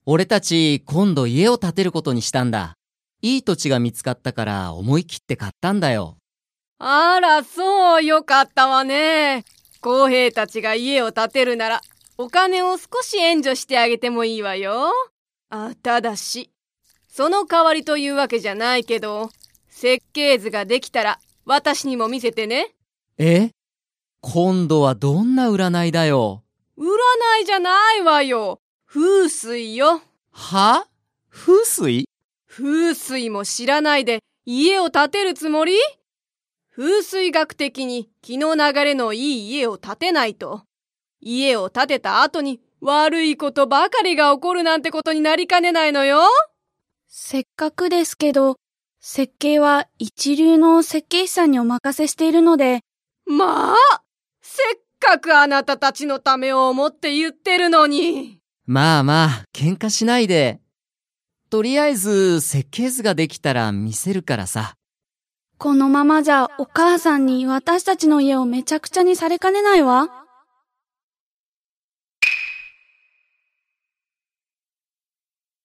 俺たち今度家を建てることにしたんだ。いい土地が見つかったから思い切って買ったんだよ。 あら、そう、よかったわね。公平たちが家を建てるなら、お金を少し援助してあげてもいいわよ。ただし、その代わりというわけじゃないけど、設計図ができたら私にも見せてね。 今度はどんな占いだよ。 占いじゃないわよ。風水よ。 は？風水？ 風水も知らないで家を建てるつもり？風水学的に気の流れのいい家を建てないと、家を建てた後に悪いことばかりが起こるなんてことになりかねないのよ。 せっかくですけど、設計は一流の設計士さんにお任せしているので。 まあ、せっかくあなたたちのためを思って言ってるのに。 まあまあ、喧嘩しないで。とりあえず設計図ができたら見せるからさ。 このままじゃお母さんに私たちの家をめちゃくちゃにされかねないわ。